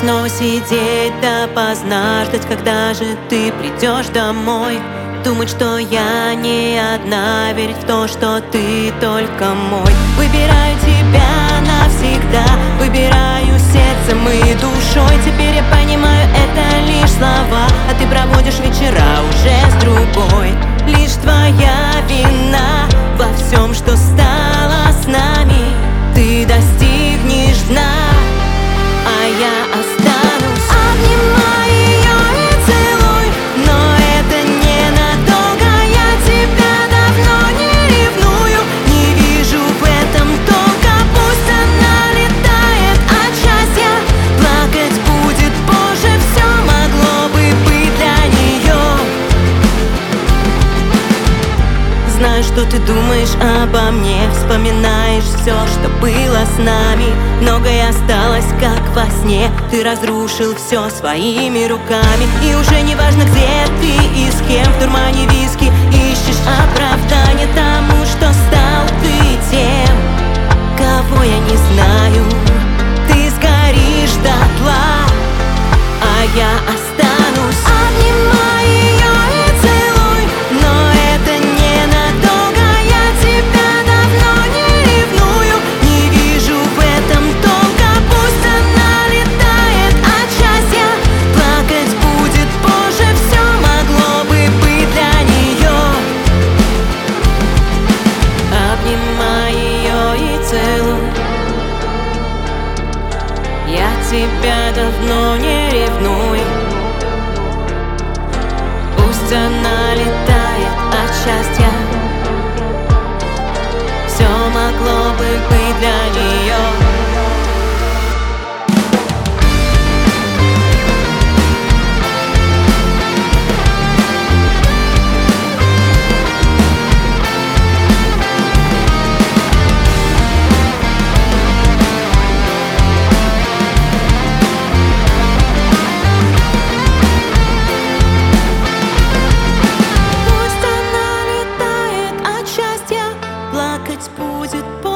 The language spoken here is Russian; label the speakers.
Speaker 1: снова сидеть допоздна, ждать, когда же ты придешь домой. Думать, что я не одна, верить в то, что ты только мой. Выбираю тебя навсегда, выбираю сердцем и душой. Теперь я понимаю, это лишь слова, а ты проводишь вечера уже с другой. Лишь твоя вина во всем, что стало с нами. Ты достигнешь дна, а я останусь. Обнимай ее и целуй, но это ненадолго. Я тебя давно не ревную, не вижу в этом толка. Пусть она летает от счастья, плакать будет позже. Все могло бы быть для нее. Знаю, что ты думаешь обо мне, вспоминаешь все, что было с нами. Многое осталось, как во сне. Ты разрушил все своими руками. И уже не важно, где ты и с кем. В дурмане виски ищешь оправдание тому, что стал ты тем, кого я не знаю. Ты сгоришь дотла, а я останусь. Обнимай ее и целуй, но это ненадолго. Я тебя давно не ревную, не вижу в этом толка. Пусть она летает от счастья, плакать будет позже. Все могло бы быть для нее. Обнимай ее и целуй, я тебя давно не ревную. Пусть она летает от счастья, все могло бы быть для нее. Плакать будет позже.